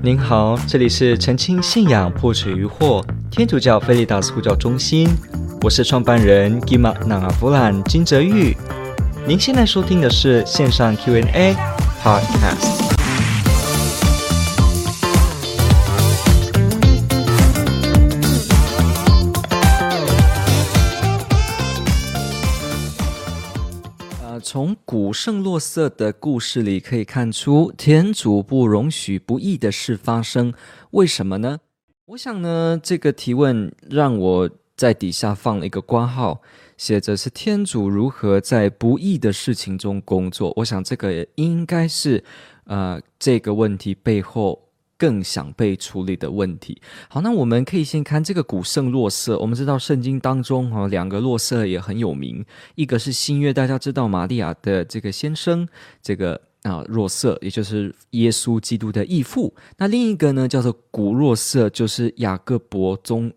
您好，这里是澄清信仰破除疑惑天主教菲利达斯呼叫中心，我是创办人 Gima Nangavulan 金哲玉。您现在收听的是线上 Q&A Podcast。从古圣洛瑟的故事里可以看出，天主不容许不义的事发生，为什么呢？我想呢，这个提问让我在底下放了一个括号，写着是天主如何在不义的事情中工作。我想这个也应该是这个问题背后更想被处理的问题。好，那我们可以先看这个古圣洛瑟。我们知道圣经当中两个洛瑟也很有名，一个是新约，大家知道玛利亚的这个先生，这个若瑟，也就是耶稣基督的义父。那另一个呢叫做古若瑟，就是雅各伯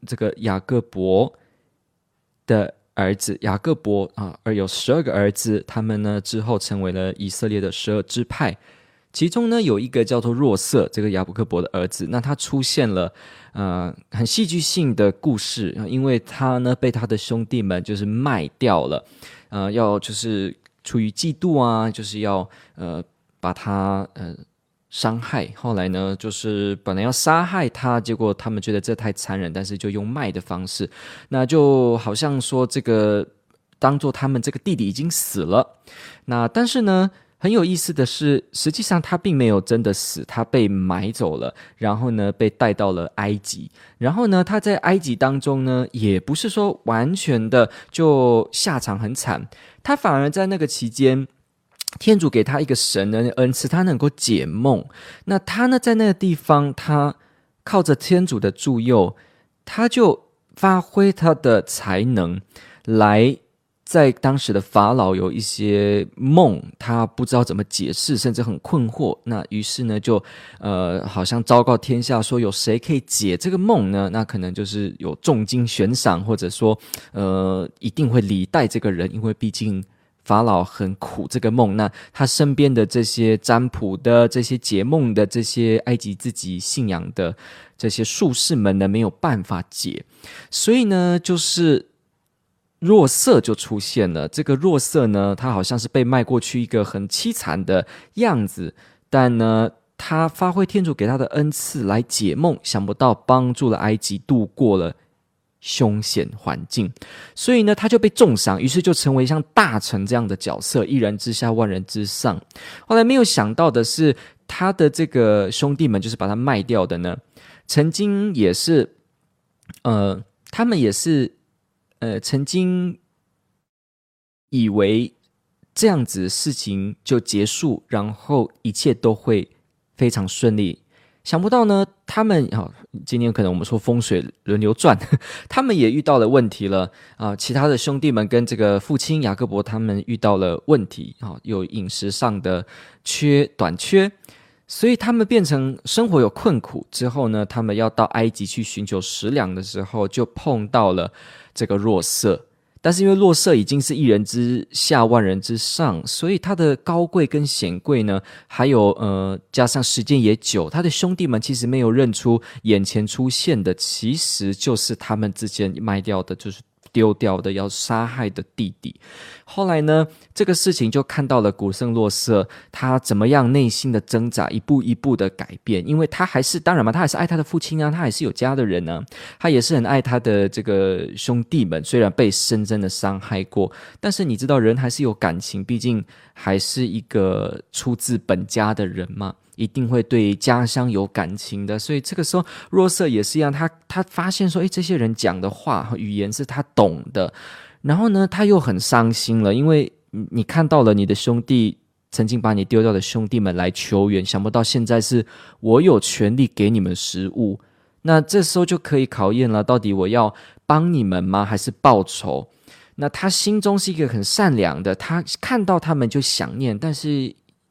的儿子，雅各伯而有12个儿子，他们呢之后成为了以色列的12支派。其中呢有一个叫做若瑟，这个雅各伯的儿子，那他出现了很戏剧性的故事，因为他呢被他的兄弟们就是卖掉了，要就是出于嫉妒就是要把他伤害。后来呢就是本来要杀害他，结果他们觉得这太残忍，但是就用卖的方式，那就好像说这个当作他们这个弟弟已经死了。那但是呢很有意思的是，实际上他并没有真的死，他被买走了，然后呢被带到了埃及。然后呢他在埃及当中呢也不是说完全的就下场很惨，他反而在那个期间天主给他一个神的恩赐，他能够解梦。那他呢在那个地方，他靠着天主的助佑，他就发挥他的才能来在当时的法老有一些梦，他不知道怎么解释，甚至很困惑。那于是呢就好像昭告天下说，有谁可以解这个梦呢？那可能就是有重金悬赏，或者说一定会礼待这个人，因为毕竟法老很苦这个梦。那他身边的这些占卜的、这些解梦的、这些埃及自己信仰的这些术士们呢没有办法解，所以呢就是若瑟就出现了。这个若瑟呢他好像是被卖过去一个很凄惨的样子，但呢他发挥天主给他的恩赐来解梦，想不到帮助了埃及度过了凶险环境，所以呢他就被重赏，于是就成为像大臣这样的角色，一人之下万人之上。后来没有想到的是，他的这个兄弟们就是把他卖掉的呢，曾经也是他们也是曾经以为这样子事情就结束，然后一切都会非常顺利。想不到呢他们今天可能我们说风水轮流转，他们也遇到了问题了其他的兄弟们跟这个父亲雅各伯他们遇到了问题有饮食上的短缺，所以他们变成生活有困苦。之后呢他们要到埃及去寻求食粮的时候，就碰到了这个若瑟。但是因为若瑟已经是一人之下万人之上，所以他的高贵跟显贵呢，还有加上时间也久，他的兄弟们其实没有认出眼前出现的其实就是他们之间卖掉的，就是丢掉的要杀害的弟弟。后来呢这个事情就看到了古圣洛瑟他怎么样内心的挣扎，一步一步的改变。因为他还是当然嘛，他还是爱他的父亲他还是有家的人他也是很爱他的这个兄弟们，虽然被深深的伤害过，但是你知道人还是有感情，毕竟还是一个出自本家的人嘛，一定会对家乡有感情的。所以这个时候若瑟也是一样，他发现说这些人讲的话语言是他懂的，然后呢他又很伤心了，因为你看到了你的兄弟曾经把你丢掉的兄弟们来求援，想不到现在是我有权利给你们食物。那这时候就可以考验了，到底我要帮你们吗还是报仇？那他心中是一个很善良的，他看到他们就想念，但是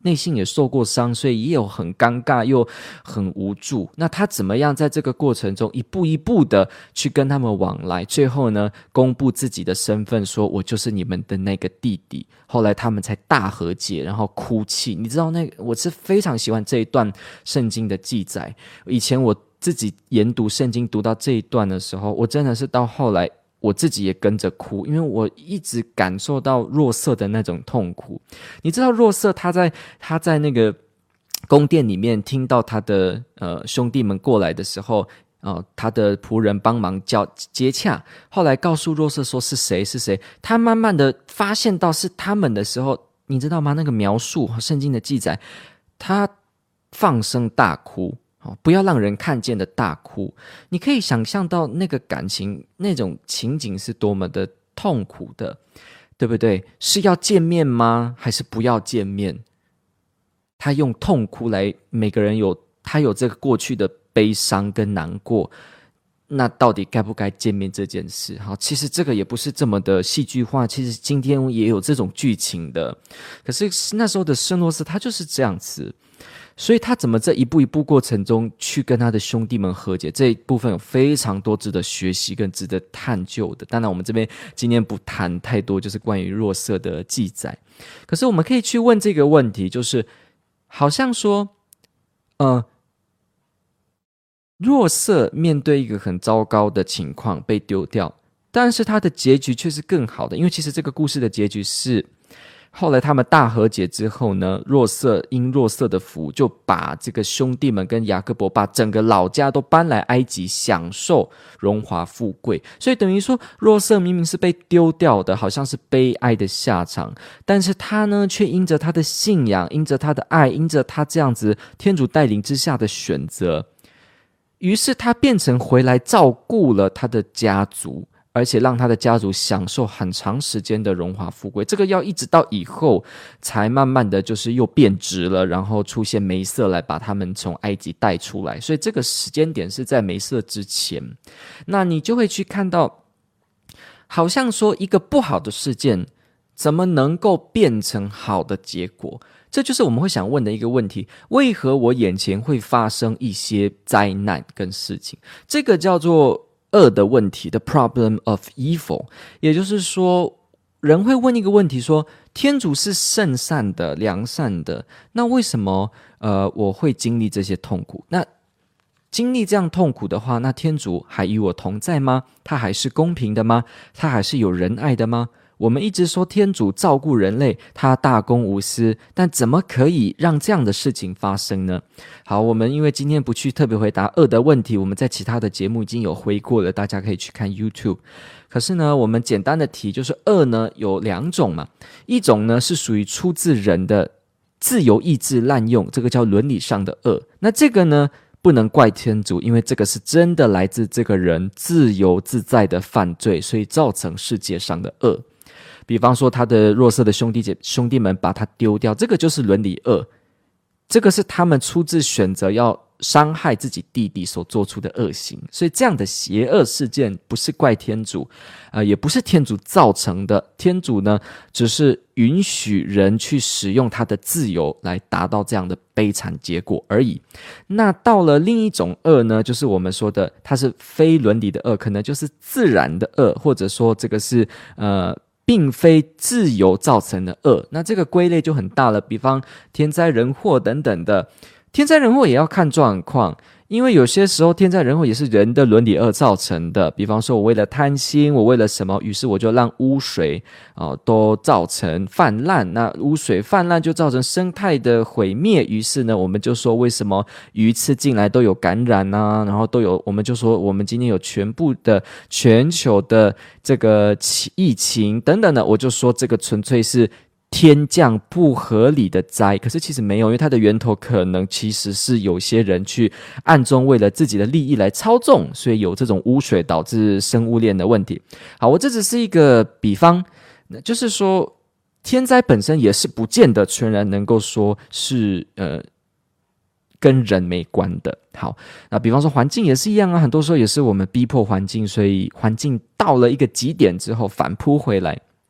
内心也受过伤，所以也有很尴尬又很无助。那他怎么样在这个过程中一步一步的去跟他们往来，最后呢公布自己的身份，说我就是你们的那个弟弟。后来他们才大和解，然后哭泣。你知道我是非常喜欢这一段圣经的记载。以前我自己研读圣经读到这一段的时候，我真的是到后来我自己也跟着哭，因为我一直感受到若瑟的那种痛苦。你知道若瑟他在那个宫殿里面听到他的兄弟们过来的时候，他的仆人帮忙接洽，后来告诉若瑟说是谁是谁，他慢慢的发现到是他们的时候，你知道吗？那个描述圣经的记载，他放声大哭，不要让人看见的大哭。你可以想象到那个感情，那种情景是多么的痛苦的，对不对？是要见面吗？还是不要见面？他用痛哭来，每个人他有这个过去的悲伤跟难过，那到底该不该见面这件事？好，其实这个也不是这么的戏剧化，其实今天也有这种剧情的。可是那时候的圣若瑟他就是这样子，所以他怎么在一步一步过程中去跟他的兄弟们和解，这一部分有非常多值得学习跟值得探究的。当然我们这边今天不谈太多就是关于若瑟的记载，可是我们可以去问这个问题，就是好像说若瑟面对一个很糟糕的情况被丢掉，但是他的结局却是更好的。因为其实这个故事的结局是后来他们大和解之后呢，因若瑟的福就把这个兄弟们跟雅各伯把整个老家都搬来埃及，享受荣华富贵。所以等于说若瑟明明是被丢掉的，好像是悲哀的下场，但是他呢却因着他的信仰，因着他的爱，因着他这样子天主带领之下的选择，于是他变成回来照顾了他的家族，而且让他的家族享受很长时间的荣华富贵。这个要一直到以后才慢慢的就是又变质了，然后出现梅瑟来把他们从埃及带出来，所以这个时间点是在梅瑟之前。那你就会去看到好像说一个不好的事件怎么能够变成好的结果，这就是我们会想问的一个问题，为何我眼前会发生一些灾难跟事情？这个叫做恶的问题 The problem of evil。 也就是说人会问一个问题说，天主是圣善的良善的，那为什么我会经历这些痛苦？那经历这样痛苦的话，那天主还与我同在吗？他还是公平的吗？他还是有仁爱的吗？我们一直说天主照顾人类，他大公无私，但怎么可以让这样的事情发生呢？好，我们因为今天不去特别回答恶的问题，我们在其他的节目已经有回过了，大家可以去看 YouTube。 可是呢我们简单的提，就是恶呢有两种嘛，一种呢是属于出自人的自由意志滥用，这个叫伦理上的恶。那这个呢不能怪天主，因为这个是真的来自这个人自由自在的犯罪，所以造成世界上的恶。比方说他的若瑟的兄弟们把他丢掉，这个就是伦理恶，这个是他们出自选择要伤害自己弟弟所做出的恶行。所以这样的邪恶事件不是怪天主，也不是天主造成的，天主呢只是允许人去使用他的自由来达到这样的悲惨结果而已。那到了另一种恶呢，就是我们说的它是非伦理的恶，可能就是自然的恶，或者说这个是并非自由造成的恶。那这个归类就很大了，比方天灾人祸等等的。天灾人祸也要看状况，因为有些时候天灾人祸也是人的伦理恶造成的。比方说我为了贪心，我为了什么，于是我就让污水都造成泛滥，那污水泛滥就造成生态的毁灭，于是呢我们就说为什么鱼吃进来都有感染啊，然后我们就说我们今天有全球的这个疫情等等的，我就说这个纯粹是天降不合理的灾。可是其实没有，因为它的源头可能其实是有些人去暗中为了自己的利益来操纵，所以有这种污水导致生物链的问题。好，我这只是一个比方，就是说天灾本身也是不见得全然能够说是跟人没关的。好，那比方说环境也是一样啊，很多时候也是我们逼迫环境，所以环境到了一个极点之后反扑回来。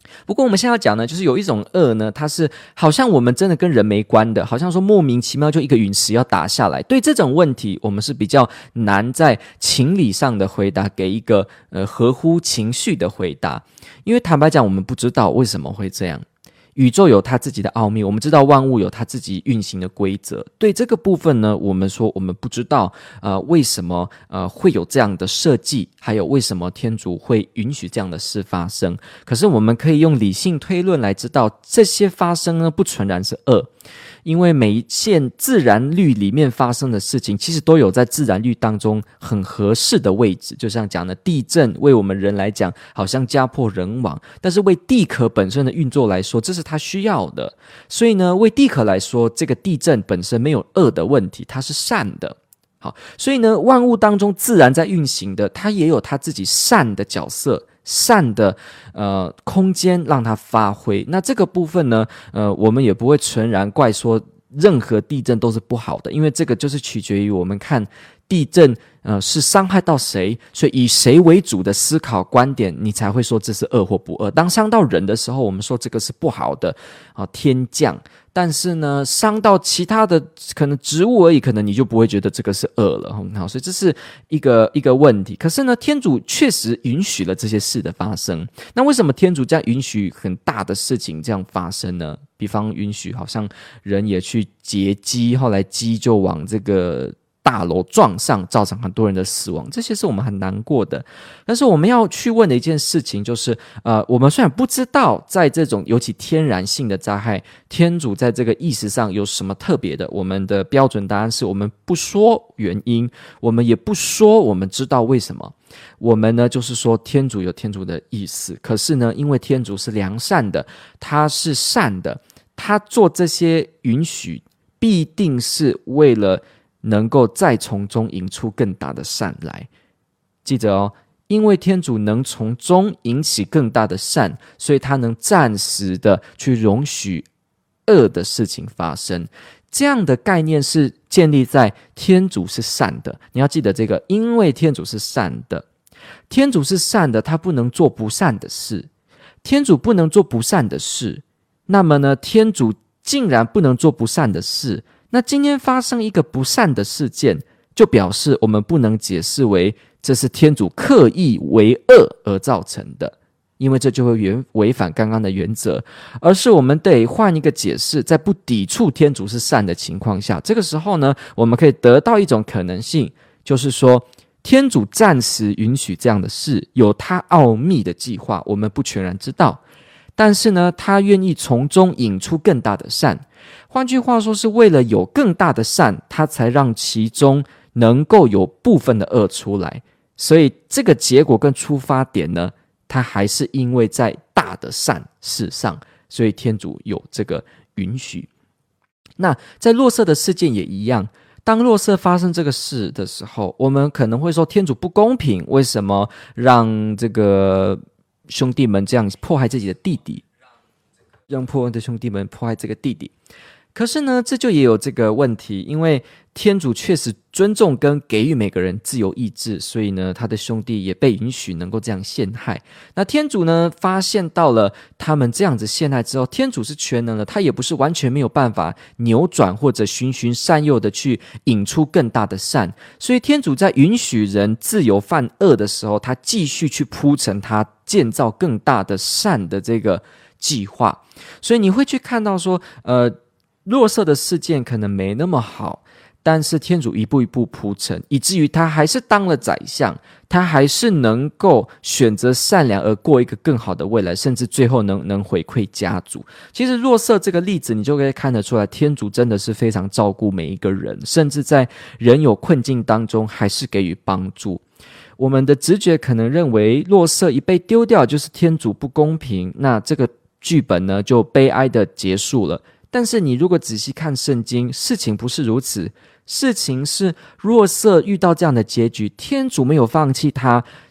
不过我们现在要讲呢，就是有一种恶呢，它是好像我们真的跟人没关的，好像说莫名其妙就一个陨石要打下来。对这种问题，我们是比较难在情理上的回答，给一个合乎情绪的回答。因为坦白讲，我们不知道为什么会这样。宇宙有它自己的奥秘，我们知道万物有它自己运行的规则。对这个部分呢，我们说我们不知道为什么会有这样的设计，还有为什么天主会允许这样的事发生。可是我们可以用理性推论来知道，这些发生呢不纯然是恶。因为每一件自然律里面发生的事情，其实都有在自然律当中很合适的位置。就像讲的地震，为我们人来讲好像家破人亡，但是为地壳本身的运作来说，这是它需要的。所以呢，为地壳来说，这个地震本身没有恶的问题，它是善的。好，所以呢，万物当中自然在运行的，它也有它自己善的角色，善的空间让它发挥。那这个部分呢，我们也不会纯然怪说任何地震都是不好的，因为这个就是取决于我们看地震是伤害到谁，所以以谁为主的思考观点，你才会说这是恶或不恶。当伤到人的时候，我们说这个是不好的天降。但是呢，伤到其他的可能植物而已，可能你就不会觉得这个是恶了。好，所以这是一个问题。可是呢，天主确实允许了这些事的发生。那为什么天主这样允许很大的事情这样发生呢？比方允许好像人也去劫机，后来机就往这个大楼撞上，造成很多人的死亡，这些是我们很难过的。但是我们要去问的一件事情就是，我们虽然不知道在这种尤其天然性的灾害，天主在这个意识上有什么特别的，我们的标准答案是我们不说原因，我们也不说我们知道为什么。我们呢，就是说天主有天主的意思，可是呢，因为天主是良善的，他是善的，他做这些允许，必定是为了能够再从中引出更大的善来。记着哦，因为天主能从中引起更大的善，所以他能暂时的去容许恶的事情发生。这样的概念是建立在天主是善的。你要记得这个，因为天主是善的，天主是善的，他不能做不善的事。天主不能做不善的事，那么呢，天主竟然不能做不善的事，那今天发生一个不善的事件，就表示我们不能解释为这是天主刻意为恶而造成的，因为这就会违反刚刚的原则，而是我们得换一个解释，在不抵触天主是善的情况下，这个时候呢，我们可以得到一种可能性，就是说天主暂时允许这样的事，有他奥秘的计划，我们不全然知道，但是呢，他愿意从中引出更大的善。换句话说，是为了有更大的善，他才让其中能够有部分的恶出来。所以这个结果跟出发点呢，它还是因为在大的善事上，所以天主有这个允许。那在若瑟的事件也一样，当若瑟发生这个事的时候，我们可能会说天主不公平，为什么让这个兄弟们这样迫害自己的弟弟，让破恩的兄弟们迫害这个弟弟。可是呢，这就也有这个问题，因为天主确实尊重跟给予每个人自由意志，所以呢，他的兄弟也被允许能够这样陷害。那天主呢，发现到了他们这样子陷害之后，天主是全能的，他也不是完全没有办法扭转或者循循善诱的去引出更大的善。所以天主在允许人自由犯恶的时候，他继续去铺陈他建造更大的善的这个计划。所以你会去看到说，若瑟的事件可能没那么好，但是天主一步一步铺陈，以至于他还是当了宰相，他还是能够选择善良而过一个更好的未来，甚至最后能回馈家族。其实若瑟这个例子，你就可以看得出来，天主真的是非常照顾每一个人，甚至在人有困境当中还是给予帮助。我们的直觉可能认为若瑟一被丢掉就是天主不公平，那这个剧本呢就悲哀的结束了。但是你如果仔细看圣经，事情不是如此，事情是若瑟遇到这样的结局，天主没有放弃他，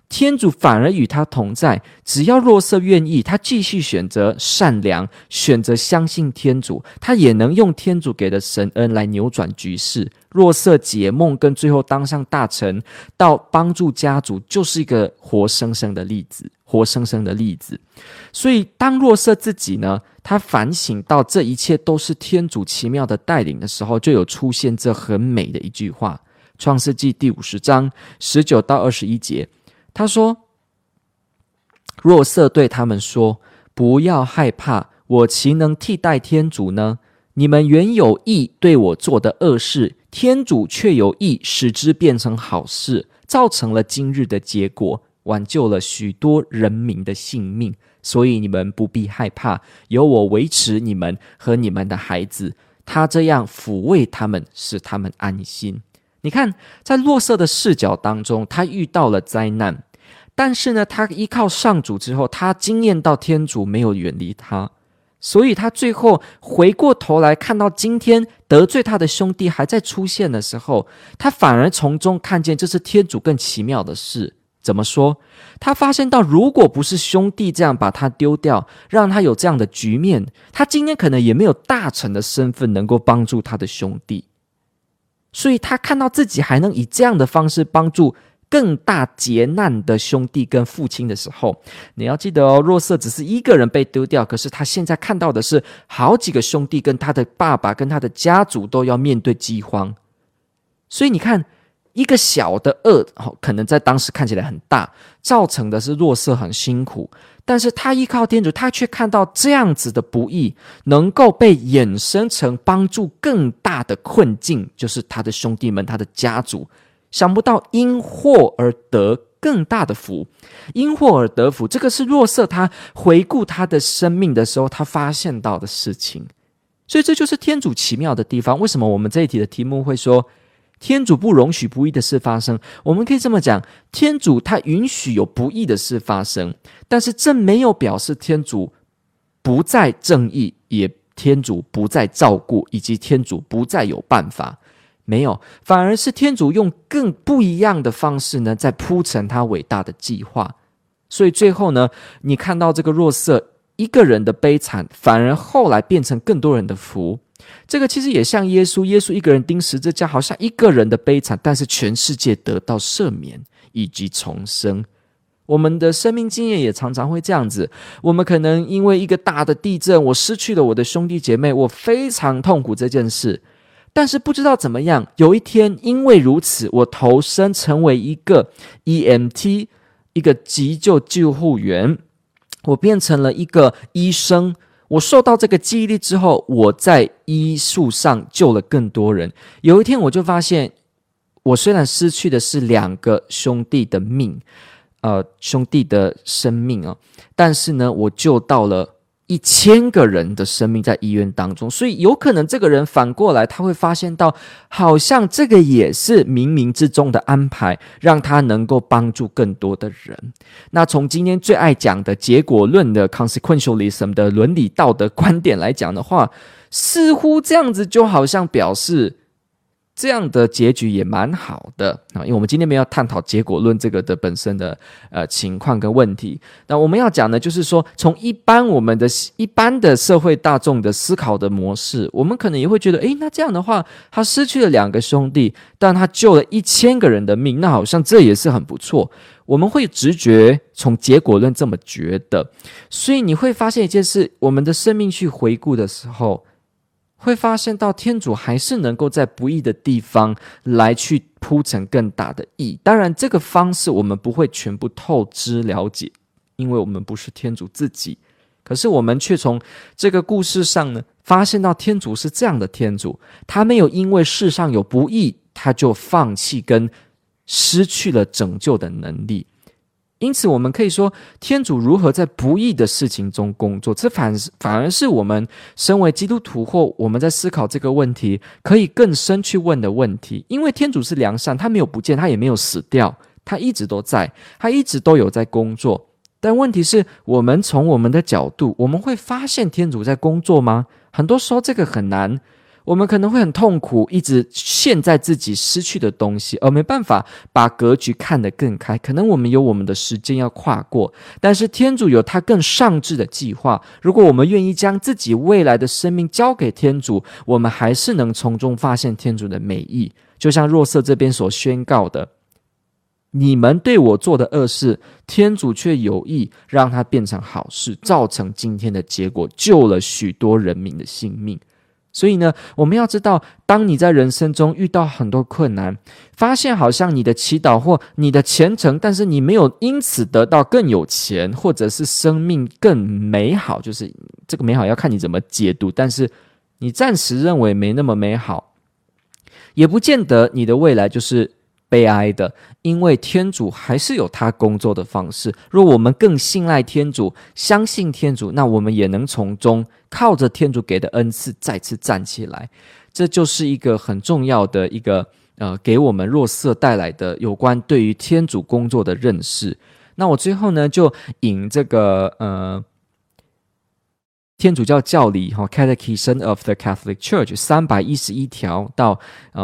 天主反而与他同在。只要若瑟愿意，他继续选择善良，选择相信天主，他也能用天主给的神恩来扭转局势。若瑟解梦跟最后当上大臣，到帮助家族，就是一个活生生的例子。所以当若瑟自己呢，他反省到这一切都是天主奇妙的带领的时候，就有出现这很美的一句话，创世纪第50章19到21节，他说，若瑟对他们说，不要害怕，我岂能替代天主呢？你们原有意对我做的恶事，天主却有意使之变成好事，造成了今日的结果，挽救了许多人民的性命。所以你们不必害怕，有我维持你们和你们的孩子，他这样抚慰他们，使他们安心。你看，在若瑟的视角当中，他遇到了灾难，但是呢，他依靠上主之后，他经验到天主没有远离他，所以他最后回过头来看到今天得罪他的兄弟还在出现的时候，他反而从中看见这是天主更奇妙的事。怎么说？他发现到，如果不是兄弟这样把他丢掉，让他有这样的局面，他今天可能也没有大臣的身份能够帮助他的兄弟。所以他看到自己还能以这样的方式帮助更大劫难的兄弟跟父亲的时候，你要记得哦，若瑟只是一个人被丢掉，可是他现在看到的是好几个兄弟跟他的爸爸跟他的家族都要面对饥荒。所以你看，一个小的恶可能在当时看起来很大，造成的是若瑟很辛苦，但是他依靠天主，他却看到这样子的不义能够被衍生成帮助更大的困境，就是他的兄弟们，他的家族。想不到因祸而得更大的福，因祸而得福，这个是若瑟他回顾他的生命的时候，他发现到的事情。所以这就是天主奇妙的地方。为什么我们这一题的题目会说天主不容许不义的事发生？我们可以这么讲，天主他允许有不义的事发生，但是这没有表示天主不再正义，也天主不再照顾，以及天主不再有办法。没有，反而是天主用更不一样的方式呢，在铺陈他伟大的计划。所以最后呢，你看到这个若瑟一个人的悲惨，反而后来变成更多人的福。这个其实也像耶稣一个人钉十字架，好像一个人的悲惨，但是全世界得到赦免以及重生。我们的生命经验也常常会这样子，我们可能因为一个大的地震，我失去了我的兄弟姐妹，我非常痛苦这件事，但是不知道怎么样，有一天因为如此，我投身成为一个 EMT， 一个急救救护员，我变成了一个医生。我受到这个记忆力之后，我在医术上救了更多人。有一天我就发现，我虽然失去的是2个兄弟的命，兄弟的生命但是呢，我救到了1000个人的生命在医院当中。所以有可能这个人反过来，他会发现到好像这个也是冥冥之中的安排，让他能够帮助更多的人。那从今天最爱讲的结果论的 consequentialism 的伦理道德观点来讲的话，似乎这样子就好像表示这样的结局也蛮好的因为我们今天没有探讨结果论这个的本身的情况跟问题。那我们要讲的就是说，从我们的一般的社会大众的思考的模式，我们可能也会觉得，那这样的话，他失去了2个兄弟，但他救了1000个人的命，那好像这也是很不错。我们会直觉从结果论这么觉得。所以你会发现一件事，我们的生命去回顾的时候，会发现到天主还是能够在不义的地方来去铺成更大的义。当然这个方式我们不会全部透支了解，因为我们不是天主自己，可是我们却从这个故事上呢，发现到天主是这样的天主，他没有因为世上有不义他就放弃跟失去了拯救的能力。因此我们可以说，天主如何在不义的事情中工作，这反而是我们身为基督徒或我们在思考这个问题可以更深去问的问题。因为天主是良善，他没有不见，他也没有死掉，他一直都在，他一直都有在工作。但问题是，我们从我们的角度，我们会发现天主在工作吗？很多时候这个很难。 我们可能会很痛苦，一直陷在自己失去的东西，而没办法把格局看得更开。可能我们有我们的时间要跨过，但是天主有他更上智的计划。如果我们愿意将自己未来的生命交给天主，我们还是能从中发现天主的美意。就像若瑟这边所宣告的，你们对我做的恶事，天主却有意让它变成好事，造成今天的结果，救了许多人民的性命。所以呢，我们要知道，当你在人生中遇到很多困难，发现好像你的祈祷或你的虔诚，但是你没有因此得到更有钱，或者是生命更美好，就是这个美好要看你怎么解读，但是你暂时认为没那么美好，也不见得你的未来就是悲哀的，因为天主还是有他工作的方式。若我们更信赖天主，相信天主，那我们也能从中靠着天主给的恩赐再次站起来。这就是一个很重要的一个给我们若瑟带来的有关对于天主工作的认识。那我最后呢，就引这个天主教教理 Catechism of the Catholic Church 311条到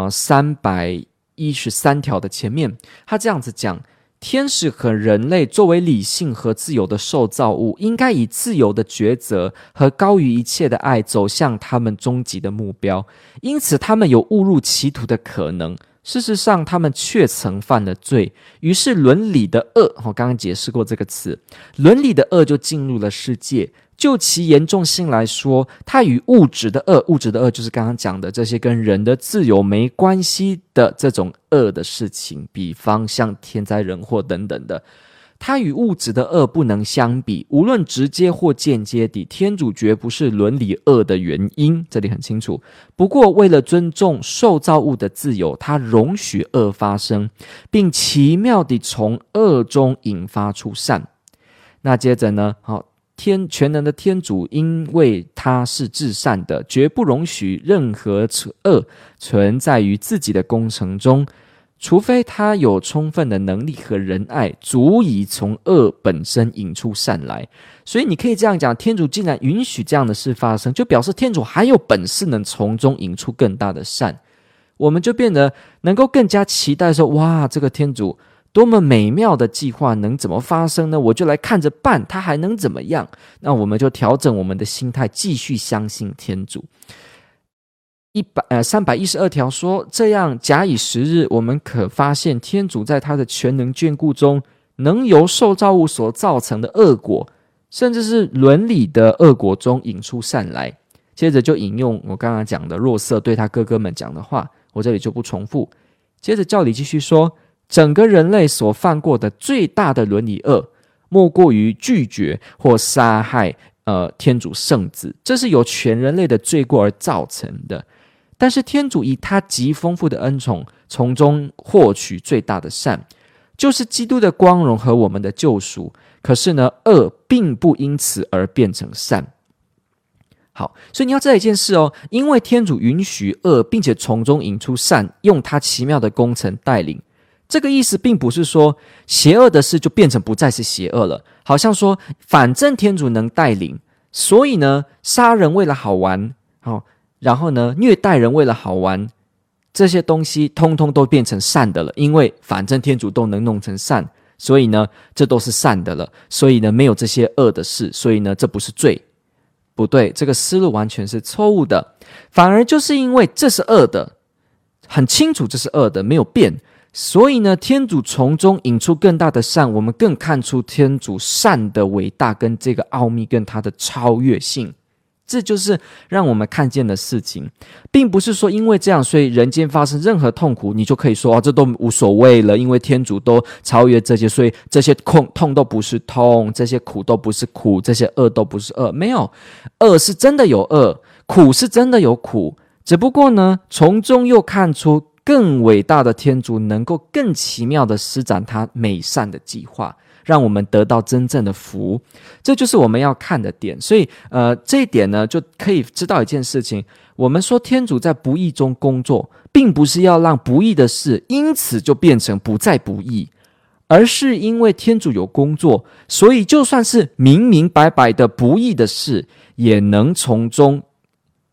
313条的前面，他这样子讲：天使和人类作为理性和自由的受造物，应该以自由的抉择和高于一切的爱走向他们终极的目标，因此他们有误入歧途的可能。事实上他们却曾犯了罪，于是伦理的恶，我刚刚解释过这个词，伦理的恶就进入了世界。就其严重性来说，它与物质的恶，物质的恶就是刚刚讲的这些跟人的自由没关系的这种恶的事情，比方像天灾人祸等等的，它与物质的恶不能相比，无论直接或间接地，天主绝不是伦理恶的原因，这里很清楚。不过为了尊重受造物的自由，他容许恶发生，并奇妙地从恶中引发出善。那接着呢，全能的天主因为他是至善的，绝不容许任何恶存在于自己的工程中，除非他有充分的能力和仁爱，足以从恶本身引出善来。所以你可以这样讲，天主既然允许这样的事发生，就表示天主还有本事能从中引出更大的善。我们就变得能够更加期待说，哇，这个天主多么美妙的计划能怎么发生呢？我就来看着办，他还能怎么样？那我们就调整我们的心态，继续相信天主。312条说，这样假以时日，我们可发现天主在他的全能眷顾中，能由受造物所造成的恶果，甚至是伦理的恶果中引出善来。接着就引用我刚刚讲的若瑟对他哥哥们讲的话，我这里就不重复。接着教理继续说，整个人类所犯过的最大的伦理恶，莫过于拒绝或杀害天主圣子，这是由全人类的罪过而造成的。但是天主以他极丰富的恩宠，从中获取最大的善，就是基督的光荣和我们的救赎。可是呢，恶并不因此而变成善。好，所以你要知道一件事哦，因为天主允许恶，并且从中引出善，用他奇妙的工程带领。这个意思并不是说邪恶的事就变成不再是邪恶了，好像说反正天主能带领，所以呢，杀人为了好玩，然后呢，虐待人为了好玩，这些东西通通都变成善的了，因为反正天主都能弄成善，所以呢，这都是善的了，所以呢，没有这些恶的事，所以呢，这不是罪。不对，这个思路完全是错误的，反而就是因为这是恶的，很清楚这是恶的，没有变，所以呢，天主从中引出更大的善，我们更看出天主善的伟大跟这个奥秘跟它的超越性。这就是让我们看见的事情，并不是说因为这样，所以人间发生任何痛苦，你就可以说这都无所谓了，因为天主都超越这些，所以这些痛都不是痛，这些苦都不是苦，这些恶都不是恶。没有，恶是真的有恶，苦是真的有苦，只不过呢，从中又看出更伟大的天主能够更奇妙的施展他美善的计划，让我们得到真正的福，这就是我们要看的点。所以这一点呢，就可以知道一件事情，我们说天主在不义中工作，并不是要让不义的事因此就变成不再不义，而是因为天主有工作，所以就算是明明白白的不义的事，也能从中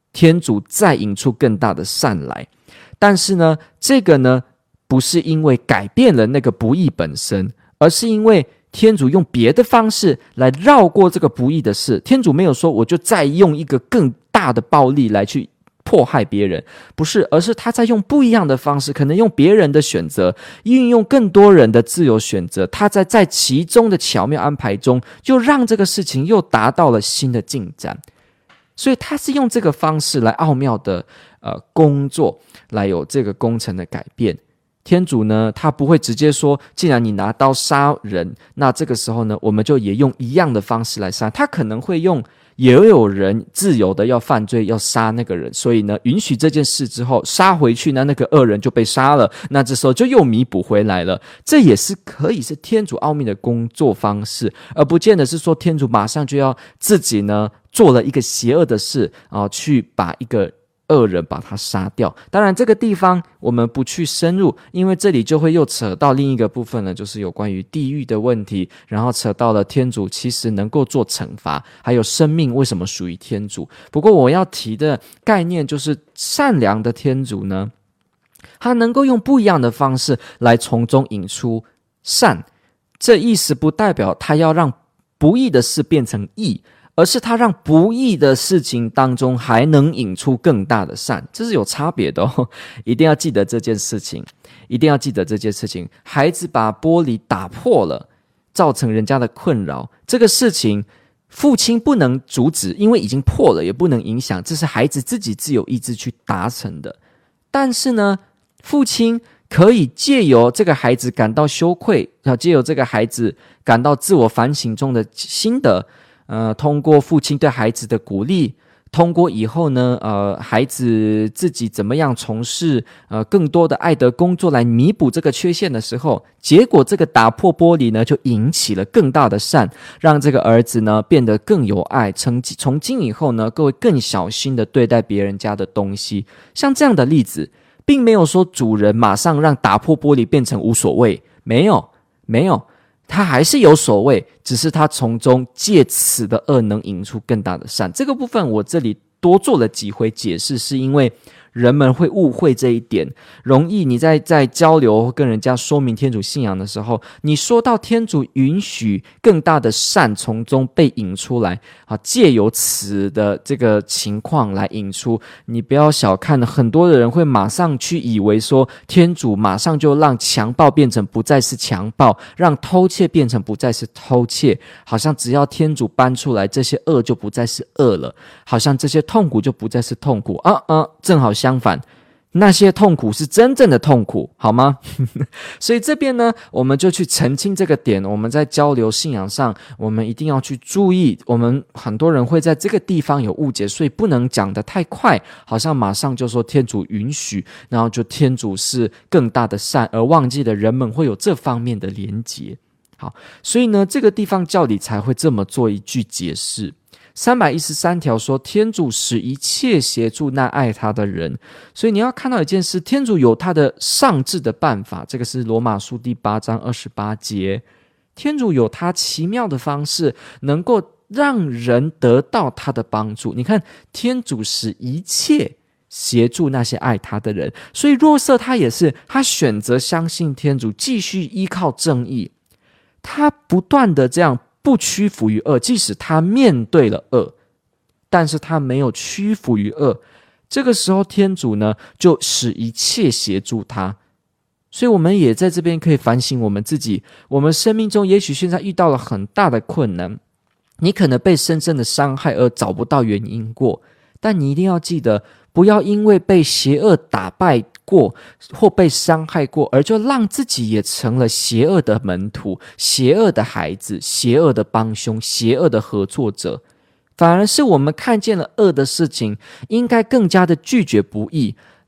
天主再引出更大的善来。但是呢，这个呢不是因为改变了那个不义本身，而是因为天主用别的方式来绕过这个不义的事。天主没有说我就再用一个更大的暴力来去迫害别人，不是，而是他在用不一样的方式，可能用别人的选择，运用更多人的自由选择，他在其中的巧妙安排中，就让这个事情又达到了新的进展。所以他是用这个方式来奥妙的工作，来有这个工程的改变。天主呢，他不会直接说，既然你拿刀杀人，那这个时候呢，我们就也用一样的方式来杀。他可能会用，也有人自由的要犯罪，要杀那个人，所以呢，允许这件事之后杀回去，那个恶人就被杀了，那这时候就又弥补回来了。这也是可以是天主奥秘的工作方式，而不见得是说天主马上就要自己呢做了一个邪恶的事去把一个恶人把他杀掉。当然这个地方我们不去深入，因为这里就会又扯到另一个部分呢，就是有关于地狱的问题，然后扯到了天主其实能够做惩罚，还有生命为什么属于天主。不过我要提的概念就是善良的天主呢，他能够用不一样的方式来从中引出善。这意思不代表他要让不义的事变成义，而是他让不义的事情当中还能引出更大的善，这是有差别的哦，一定要记得这件事情，一定要记得这件事情。孩子把玻璃打破了，造成人家的困扰，这个事情父亲不能阻止，因为已经破了，也不能影响，这是孩子自己自由意志去达成的。但是呢，父亲可以借由这个孩子感到羞愧，借由这个孩子感到自我反省中的心得，通过父亲对孩子的鼓励，通过以后呢，孩子自己怎么样从事更多的爱德工作来弥补这个缺陷的时候，结果这个打破玻璃呢，就引起了更大的善，让这个儿子呢变得更有爱。从今以后呢，各位更小心的对待别人家的东西。像这样的例子，并没有说主人马上让打破玻璃变成无所谓，没有，他还是有所谓，只是他从中借此的恶能引出更大的善。这个部分我这里多做了几回解释，是因为人们会误会这一点，容易你在交流跟人家说明天主信仰的时候，你说到天主允许更大的善从中被引出来，借由此的这个情况来引出，你不要小看，很多的人会马上去以为说天主马上就让强暴变成不再是强暴，让偷窃变成不再是偷窃，好像只要天主搬出来，这些恶就不再是恶了，好像这些痛苦就不再是痛苦正好相反，那些痛苦是真正的痛苦，好吗？所以这边呢，我们就去澄清这个点。我们在交流信仰上，我们一定要去注意，我们很多人会在这个地方有误解，所以不能讲得太快，好像马上就说天主允许，然后就天主是更大的善，而忘记了人们会有这方面的连结。好，所以呢，这个地方教理才会这么做一句解释。313条说，天主使一切协助那爱他的人。所以你要看到一件事，天主有他的上智的办法，这个是罗马书第8章28节。天主有他奇妙的方式，能够让人得到他的帮助。你看，天主使一切协助那些爱他的人，所以若瑟他也是，他选择相信天主，继续依靠正义，他不断的这样不屈服于恶，即使他面对了恶，但是他没有屈服于恶。这个时候天主呢，就使一切协助他。所以我们也在这边可以反省我们自己，我们生命中也许现在遇到了很大的困难，你可能被深深的伤害而找不到原因过，但你一定要记得，不要因为被邪恶打败过或被伤害过，而就让自己也成了邪恶的门徒、邪恶的孩子、邪恶的帮凶、邪恶的合作者。反而是我们看见了恶的事情，应该更加的拒绝不义，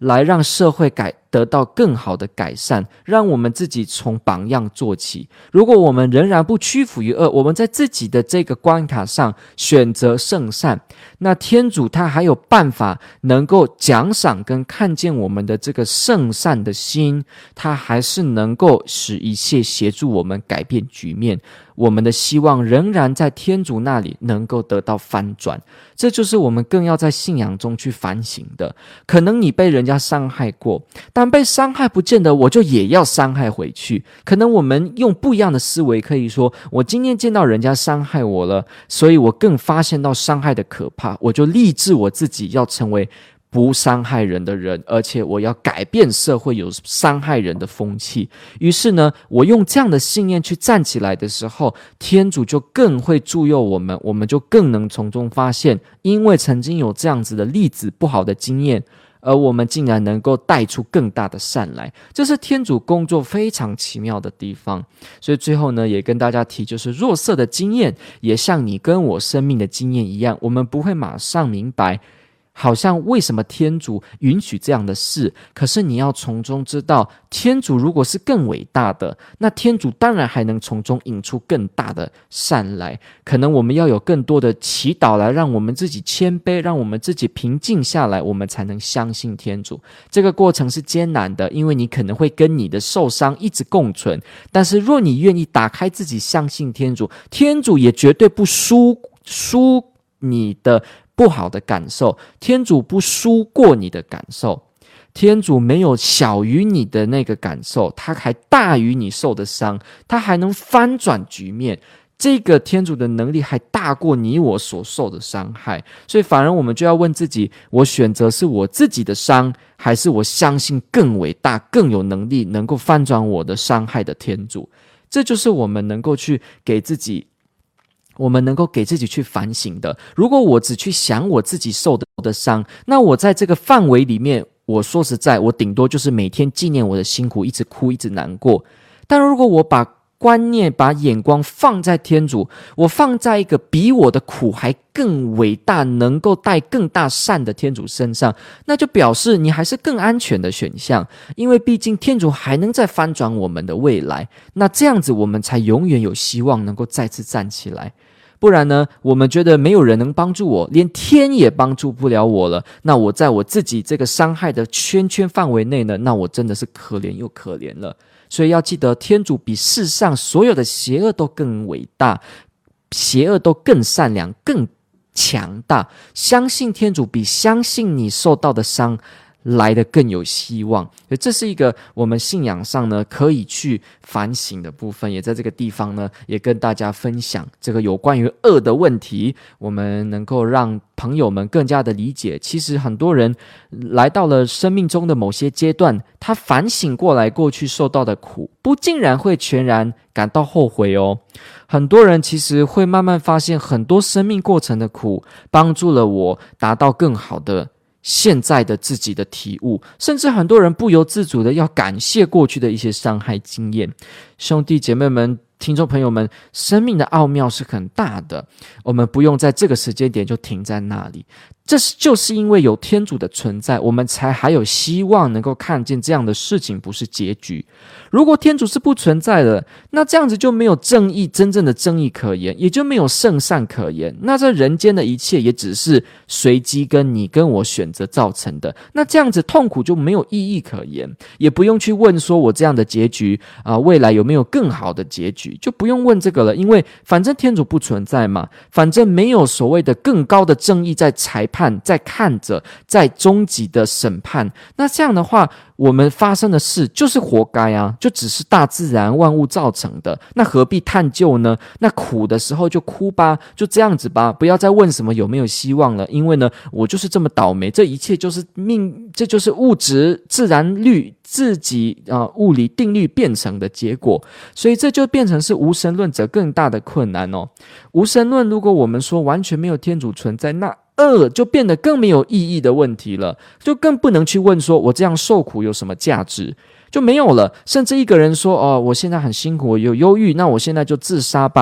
来让社会得到更好的改善，让我们自己从榜样做起。如果我们仍然不屈服于恶，我们在自己的这个关卡上选择圣善，那天主他还有办法能够奖赏跟看见我们的这个圣善的心，他还是能够使一切协助我们改变局面。我们的希望仍然在天主那里能够得到翻转，这就是我们更要在信仰中去反省的。可能你被人家伤害过，但被伤害不见得我就也要伤害回去。可能我们用不一样的思维，可以说我今天见到人家伤害我了，所以我更发现到伤害的可怕，我就立志我自己要成为不伤害人的人，而且我要改变社会有伤害人的风气。于是呢，我用这样的信念去站起来的时候，天主就更会助佑我们，我们就更能从中发现，因为曾经有这样子的例子，不好的经验，而我们竟然能够带出更大的善来，这是天主工作非常奇妙的地方。所以最后呢，也跟大家提，就是若瑟的经验也像你跟我生命的经验一样，我们不会马上明白好像为什么天主允许这样的事，可是你要从中知道，天主如果是更伟大的，那天主当然还能从中引出更大的善来。可能我们要有更多的祈祷来让我们自己谦卑，让我们自己平静下来，我们才能相信天主。这个过程是艰难的，因为你可能会跟你的受伤一直共存，但是若你愿意打开自己相信天主，天主也绝对不输你的不好的感受，天主不输过你的感受，天主没有小于你的那个感受，他还大于你受的伤，他还能翻转局面，这个天主的能力还大过你我所受的伤害。所以反而我们就要问自己，我选择是我自己的伤，还是我相信更伟大更有能力能够翻转我的伤害的天主。这就是我们能够去给自己去反省的。如果我只去想我自己受的伤，那我在这个范围里面，我说实在，我顶多就是每天纪念我的辛苦，一直哭，一直难过。但如果我把观念、把眼光放在天主，我放在一个比我的苦还更伟大、能够带更大善的天主身上，那就表示你还是更安全的选项，因为毕竟天主还能再翻转我们的未来。那这样子我们才永远有希望能够再次站起来。不然呢，我们觉得没有人能帮助我，连天也帮助不了我了，那我在我自己这个伤害的圈范围内呢，那我真的是可怜又可怜了。所以要记得，天主比世上所有的邪恶都更伟大，邪恶都更善良，更强大。相信天主比相信你受到的伤来得更有希望。所以这是一个我们信仰上呢可以去反省的部分，也在这个地方呢也跟大家分享这个有关于恶的问题，我们能够让朋友们更加的理解。其实很多人来到了生命中的某些阶段，他反省过来过去受到的苦，不竟然会全然感到后悔哦。很多人其实会慢慢发现，很多生命过程的苦帮助了我达到更好的现在的自己的体悟，甚至很多人不由自主的要感谢过去的一些伤害经验。兄弟姐妹们，听众朋友们，生命的奥妙是很大的，我们不用在这个时间点就停在那里。就是因为有天主的存在，我们才还有希望能够看见这样的事情不是结局。如果天主是不存在的，那这样子就没有正义，真正的正义可言，也就没有圣善可言。那这人间的一切也只是随机跟你跟我选择造成的，那这样子痛苦就没有意义可言，也不用去问说我这样的结局未来有没有更好的结局，就不用问这个了，因为反正天主不存在嘛，反正没有所谓的更高的正义在裁判，在看着，在终极的审判。那这样的话，我们发生的事就是活该啊，就只是大自然万物造成的，那何必探究呢？那苦的时候就哭吧，就这样子吧，不要再问什么有没有希望了，因为呢，我就是这么倒霉，这一切就是命，这就是物质自然律自己物理定律变成的结果。所以这就变成是无神论者更大的困难哦。无神论，如果我们说完全没有天主存在，那恶就变得更没有意义的问题了，就更不能去问说我这样受苦有什么价值，就没有了。甚至一个人说我现在很辛苦，我有忧郁，那我现在就自杀吧，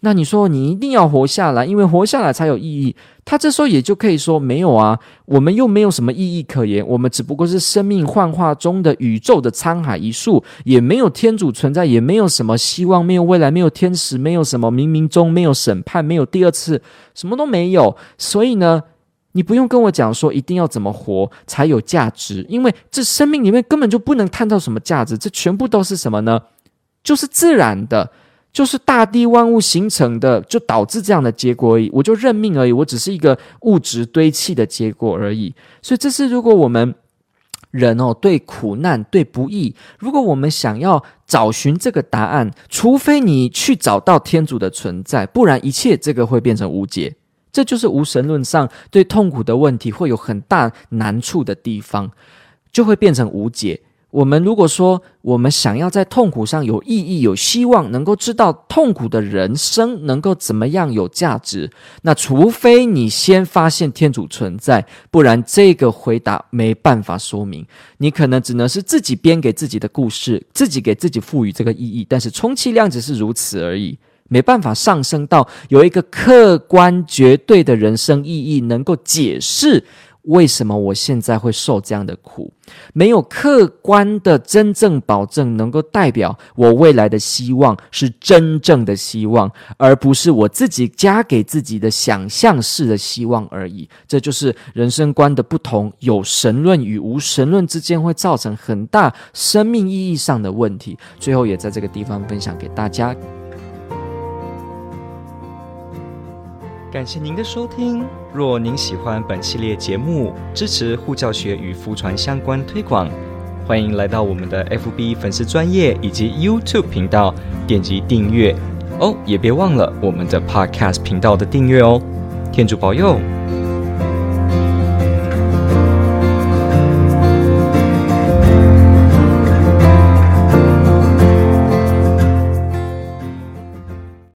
那你说你一定要活下来，因为活下来才有意义。他这时候也就可以说没有啊，我们又没有什么意义可言，我们只不过是生命幻化中的宇宙的沧海一粟，也没有天主存在，也没有什么希望，没有未来，没有天使，没有什么冥冥中，没有审判，没有第二次，什么都没有。所以呢，你不用跟我讲说一定要怎么活才有价值，因为这生命里面根本就不能看到什么价值，这全部都是什么呢？就是自然的，就是大地万物形成的，就导致这样的结果而已，我就认命而已，我只是一个物质堆砌的结果而已。所以这是如果我们人对苦难对不义，如果我们想要找寻这个答案，除非你去找到天主的存在，不然一切这个会变成无解。这就是无神论上对痛苦的问题会有很大难处的地方，就会变成无解。我们如果说我们想要在痛苦上有意义有希望，能够知道痛苦的人生能够怎么样有价值，那除非你先发现天主存在，不然这个回答没办法说明。你可能只能是自己编给自己的故事，自己给自己赋予这个意义，但是充其量只是如此而已，没办法上升到有一个客观绝对的人生意义，能够解释为什么我现在会受这样的苦，没有客观的真正保证能够代表我未来的希望是真正的希望，而不是我自己加给自己的想象式的希望而已。这就是人生观的不同，有神论与无神论之间会造成很大生命意义上的问题。最后也在这个地方分享给大家。 感谢您的收听。若您喜欢本系列节目，支持护教学与福传相关推广，欢迎来到我们的 FB 粉丝专页以及 YouTube 频道，点击订阅哦，也别忘了我们的 Podcast 频道的订阅哦。天主保佑。